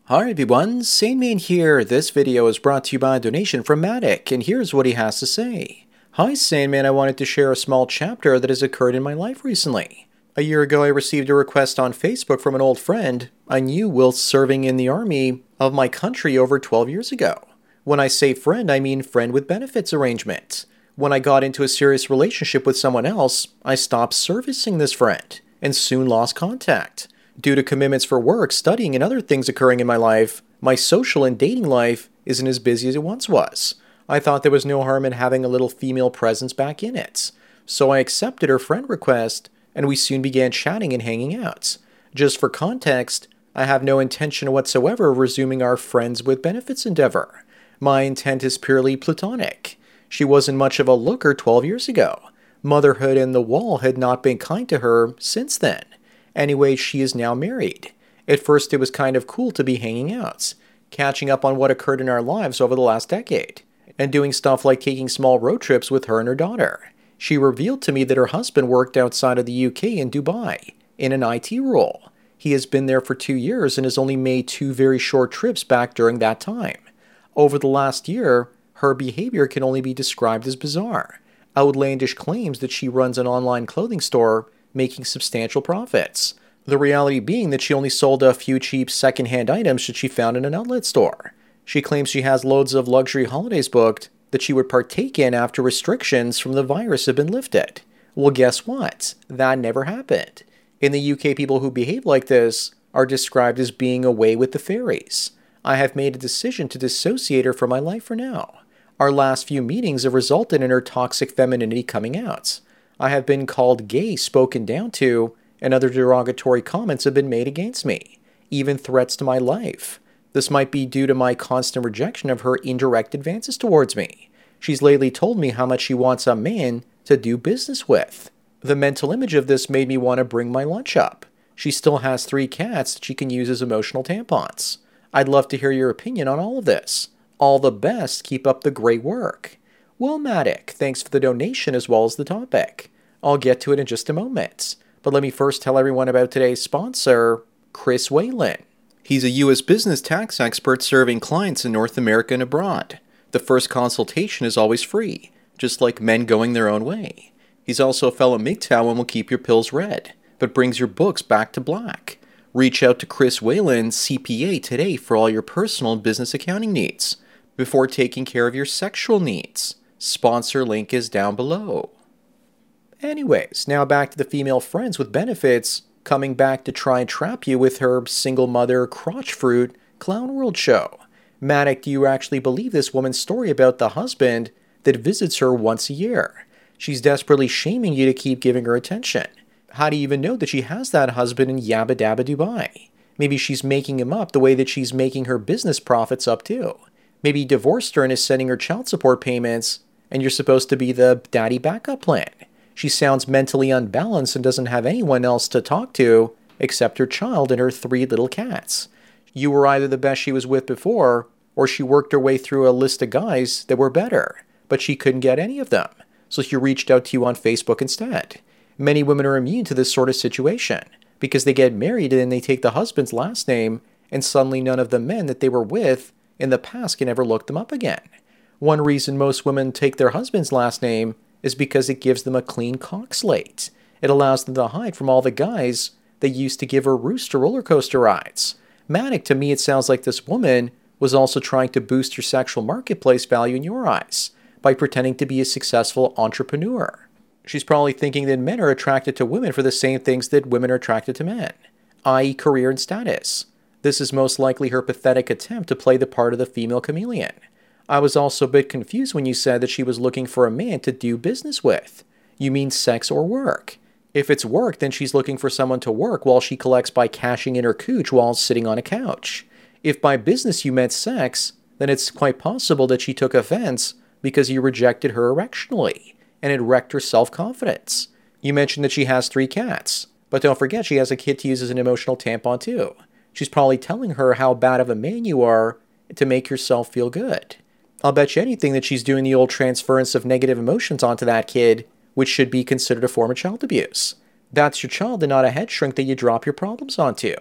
Hi everyone, SaneMan here. This video is brought to you by a donation from Matic, and here's what he has to say. Hi SaneMan, I wanted to share a small chapter that has occurred in my life recently. A year ago I received a request on Facebook from an old friend I knew whilst serving in the army of my country over 12 years ago. When I say friend, I mean friend with benefits arrangement. When I got into a serious relationship with someone else, I stopped servicing this friend, and soon lost contact. Due to commitments for work, studying, and other things occurring in my life, my social and dating life isn't as busy as it once was. I thought there was no harm in having a little female presence back in it. So I accepted her friend request, and we soon began chatting and hanging out. Just for context, I have no intention whatsoever of resuming our friends with benefits endeavor. My intent is purely platonic. She wasn't much of a looker 12 years ago. Motherhood and the wall had not been kind to her since then. Anyway, she is now married. At first, it was kind of cool to be hanging out, catching up on what occurred in our lives over the last decade, and doing stuff like taking small road trips with her and her daughter. She revealed to me that her husband worked outside of the UK in Dubai, in an IT role. He has been there for 2 years and has only made 2 very short trips back during that time. Over the last year, her behavior can only be described as bizarre. Outlandish claims that she runs an online clothing store, making substantial profits. The reality being that she only sold a few cheap second-hand items that she found in an outlet store. She claims she has loads of luxury holidays booked that she would partake in after restrictions from the virus have been lifted. Well, guess what? That never happened. In the UK, people who behave like this are described as being away with the fairies. I have made a decision to dissociate her from my life for now. Our last few meetings have resulted in her toxic femininity coming out. I have been called gay, spoken down to, and other derogatory comments have been made against me, even threats to my life. This might be due to my constant rejection of her indirect advances towards me. She's lately told me how much she wants a man to do business with. The mental image of this made me want to bring my lunch up. She still has 3 cats that she can use as emotional tampons. I'd love to hear your opinion on all of this. All the best, keep up the great work. Well, Matic, thanks for the donation as well as the topic. I'll get to it in just a moment, but let me first tell everyone about today's sponsor, Chris Whalen. He's a U.S. business tax expert serving clients in North America and abroad. The first consultation is always free, just like men going their own way. He's also a fellow MGTOW and will keep your pills red, but brings your books back to black. Reach out to Chris Whalen, CPA, today for all your personal and business accounting needs, before taking care of your sexual needs. Sponsor link is down below. Anyways, now back to the female friends with benefits coming back to try and trap you with her single mother crotch fruit clown world show. Matic, do you actually believe this woman's story about the husband that visits her once a year? She's desperately shaming you to keep giving her attention. How do you even know that she has that husband in Yabba Dabba Dubai? Maybe she's making him up the way that she's making her business profits up too. Maybe he divorced her and is sending her child support payments, and you're supposed to be the daddy backup plan. She sounds mentally unbalanced and doesn't have anyone else to talk to except her child and her 3 little cats. You were either the best she was with before, or she worked her way through a list of guys that were better, but she couldn't get any of them, so she reached out to you on Facebook instead. Many women are immune to this sort of situation, because they get married and then they take the husband's last name, and suddenly none of the men that they were with in the past can ever look them up again. One reason most women take their husband's last name is because it gives them a clean cock slate. It allows them to hide from all the guys that used to give her rooster roller coaster rides. Matic, to me it sounds like this woman was also trying to boost your sexual marketplace value in your eyes by pretending to be a successful entrepreneur. She's probably thinking that men are attracted to women for the same things that women are attracted to men, i.e. career and status. This is most likely her pathetic attempt to play the part of the female chameleon. I was also a bit confused when you said that she was looking for a man to do business with. You mean sex or work? If it's work, then she's looking for someone to work while she collects by cashing in her cooch while sitting on a couch. If by business you meant sex, then it's quite possible that she took offense because you rejected her erectionally, and it wrecked her self-confidence. You mentioned that she has 3 cats, but don't forget she has a kid to use as an emotional tampon too. She's probably telling her how bad of a man you are to make yourself feel good. I'll bet you anything that she's doing the old transference of negative emotions onto that kid, which should be considered a form of child abuse. That's your child and not a head shrink that you drop your problems onto.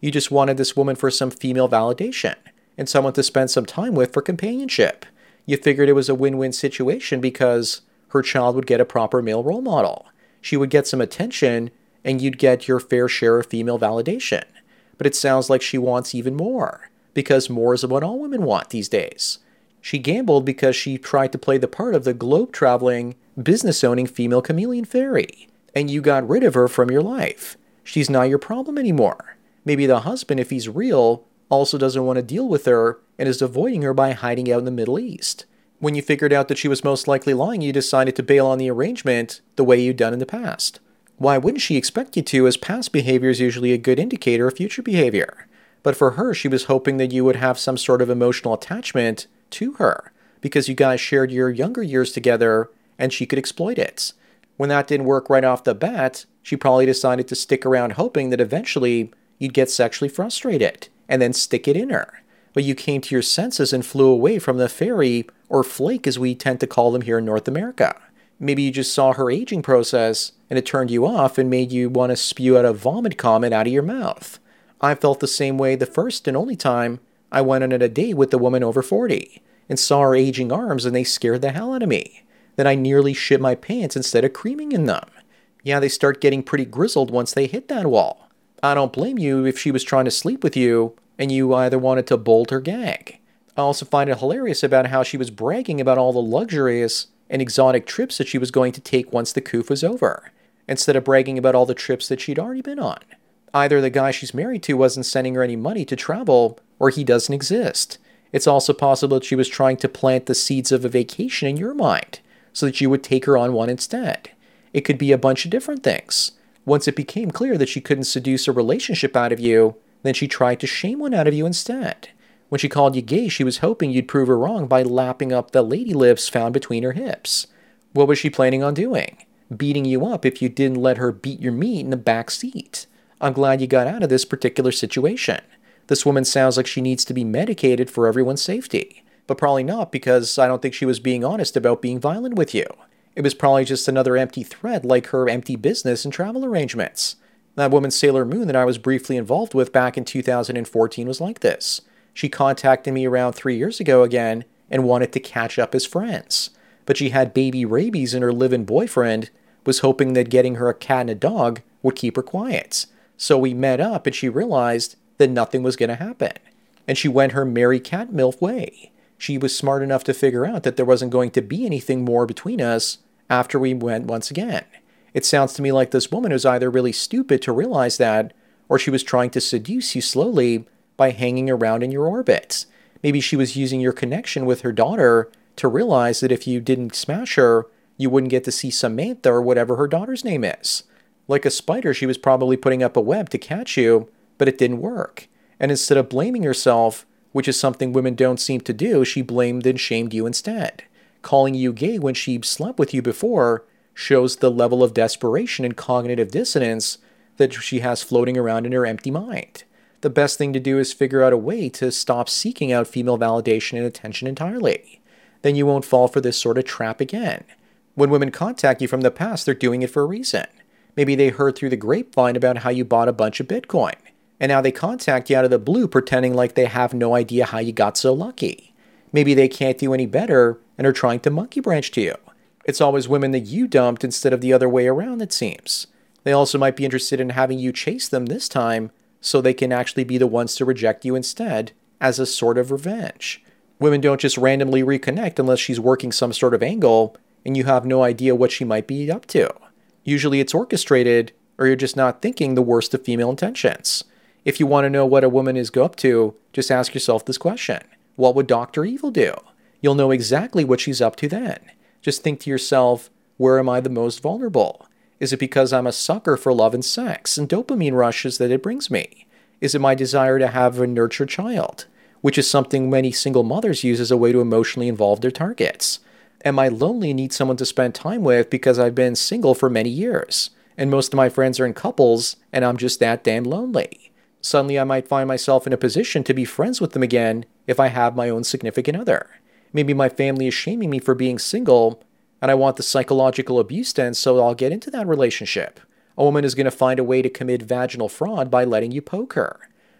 You just wanted this woman for some female validation and someone to spend some time with for companionship. You figured it was a win-win situation because her child would get a proper male role model. She would get some attention, and you'd get your fair share of female validation. But it sounds like she wants even more, because more is what all women want these days. She gambled because she tried to play the part of the globe-traveling, business-owning female chameleon fairy, and you got rid of her from your life. She's not your problem anymore. Maybe the husband, if he's real, also doesn't want to deal with her and is avoiding her by hiding out in the Middle East. When you figured out that she was most likely lying, you decided to bail on the arrangement the way you'd done in the past. Why wouldn't she expect you to, as past behavior is usually a good indicator of future behavior? But for her, she was hoping that you would have some sort of emotional attachment to her, because you guys shared your younger years together and she could exploit it. When that didn't work right off the bat, she probably decided to stick around hoping that eventually you'd get sexually frustrated and then stick it in her. But you came to your senses and flew away from the fairy, or flake as we tend to call them here in North America. Maybe you just saw her aging process and it turned you off and made you want to spew out a vomit comment out of your mouth. I felt the same way the first and only time I went on a date with a woman over 40 and saw her aging arms, and they scared the hell out of me. Then I nearly shit my pants instead of creaming in them. Yeah, they start getting pretty grizzled once they hit that wall. I don't blame you if she was trying to sleep with you and you either wanted to bolt or gag. I also find it hilarious about how she was bragging about all the luxurious and exotic trips that she was going to take once the coof was over, instead of bragging about all the trips that she'd already been on. Either the guy she's married to wasn't sending her any money to travel, or he doesn't exist. It's also possible that she was trying to plant the seeds of a vacation in your mind, so that you would take her on one instead. It could be a bunch of different things. Once it became clear that she couldn't seduce a relationship out of you, then she tried to shame one out of you instead. When she called you gay, she was hoping you'd prove her wrong by lapping up the lady lips found between her hips. What was she planning on doing? Beating you up if you didn't let her beat your meat in the back seat. I'm glad you got out of this particular situation. This woman sounds like she needs to be medicated for everyone's safety. But probably not, because I don't think she was being honest about being violent with you. It was probably just another empty threat, like her empty business and travel arrangements. That woman Sailor Moon that I was briefly involved with back in 2014 was like this. She contacted me around 3 years ago again and wanted to catch up as friends. But she had baby rabies, and her live-in boyfriend was hoping that getting her a cat and a dog would keep her quiet. So we met up and she realized that nothing was going to happen. And she went her merry cat milf way. She was smart enough to figure out that there wasn't going to be anything more between us after we went once again. It sounds to me like this woman was either really stupid to realize that, or she was trying to seduce you slowly by hanging around in your orbit. Maybe she was using your connection with her daughter to realize that if you didn't smash her, you wouldn't get to see Samantha or whatever her daughter's name is. Like a spider, she was probably putting up a web to catch you, but it didn't work. And instead of blaming herself, which is something women don't seem to do, she blamed and shamed you instead. Calling you gay when she slept with you before shows the level of desperation and cognitive dissonance that she has floating around in her empty mind. The best thing to do is figure out a way to stop seeking out female validation and attention entirely. Then you won't fall for this sort of trap again. When women contact you from the past, they're doing it for a reason. Maybe they heard through the grapevine about how you bought a bunch of Bitcoin, and now they contact you out of the blue pretending like they have no idea how you got so lucky. Maybe they can't do any better and are trying to monkey branch to you. It's always women that you dumped instead of the other way around, it seems. They also might be interested in having you chase them this time so they can actually be the ones to reject you instead, as a sort of revenge. Women don't just randomly reconnect unless she's working some sort of angle and you have no idea what she might be up to. Usually it's orchestrated, or you're just not thinking the worst of female intentions. If you want to know what a woman is up to, just ask yourself this question. What would Dr. Evil do? You'll know exactly what she's up to then. Just think to yourself, where am I the most vulnerable? Is it because I'm a sucker for love and sex and dopamine rushes that it brings me? Is it my desire to have a nurtured child, which is something many single mothers use as a way to emotionally involve their targets? Am I lonely and need someone to spend time with because I've been single for many years, and most of my friends are in couples, and I'm just that damn lonely? Suddenly I might find myself in a position to be friends with them again if I have my own significant other. Maybe my family is shaming me for being single, and I want the psychological abuse to end, so I'll get into that relationship. A woman is going to find a way to commit vaginal fraud by letting you poke her.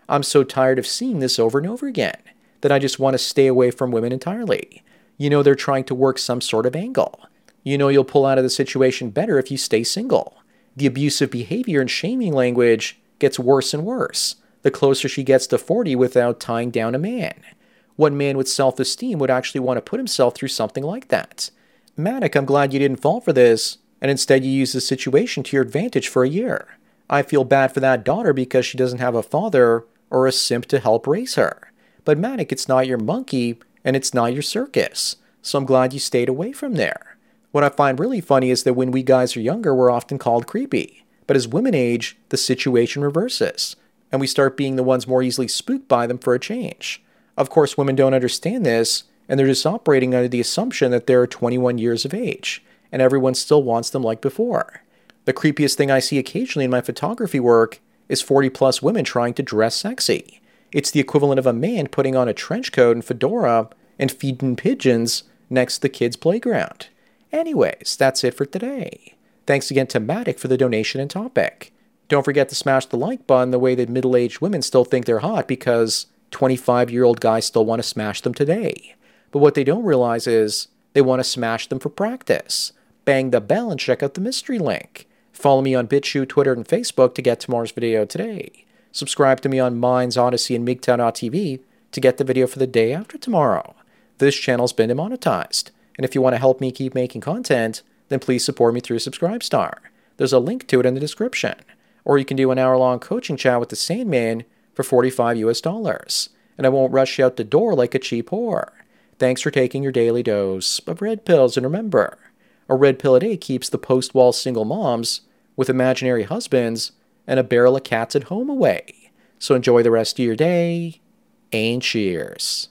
I'm so tired of seeing this over and over again that I just want to stay away from women entirely. You know they're trying to work some sort of angle. You know you'll pull out of the situation better if you stay single. The abusive behavior and shaming language gets worse and worse the closer she gets to 40 without tying down a man. What man with self-esteem would actually want to put himself through something like that? Matic, I'm glad you didn't fall for this, and instead you used the situation to your advantage for a year. I feel bad for that daughter because she doesn't have a father or a simp to help raise her. But Matic, it's not your monkey, and it's not your circus, so I'm glad you stayed away from there. What I find really funny is that when we guys are younger, we're often called creepy. But as women age, the situation reverses, and we start being the ones more easily spooked by them for a change. Of course, women don't understand this, and they're just operating under the assumption that they're 21 years of age, and everyone still wants them like before. The creepiest thing I see occasionally in my photography work is 40-plus women trying to dress sexy. It's the equivalent of a man putting on a trench coat and fedora and feeding pigeons next to the kids' playground. Anyways, that's it for today. Thanks again to Matic for the donation and topic. Don't forget to smash the like button the way that middle-aged women still think they're hot because 25-year-old guys still want to smash them today. But what they don't realize is they want to smash them for practice. Bang the bell and check out the mystery link. Follow me on BitChute, Twitter, and Facebook to get tomorrow's video today. Subscribe to me on Minds, Odyssey, and MGTOW.tv to get the video for the day after tomorrow. This channel's been demonetized, and if you want to help me keep making content, then please support me through Subscribestar. There's a link to it in the description. Or you can do an hour-long coaching chat with the Sandman for $45 and I won't rush you out the door like a cheap whore. Thanks for taking your daily dose of red pills, and remember, a red pill a day keeps the post-wall single moms with imaginary husbands and a barrel of cats at home away. So enjoy the rest of your day, and cheers.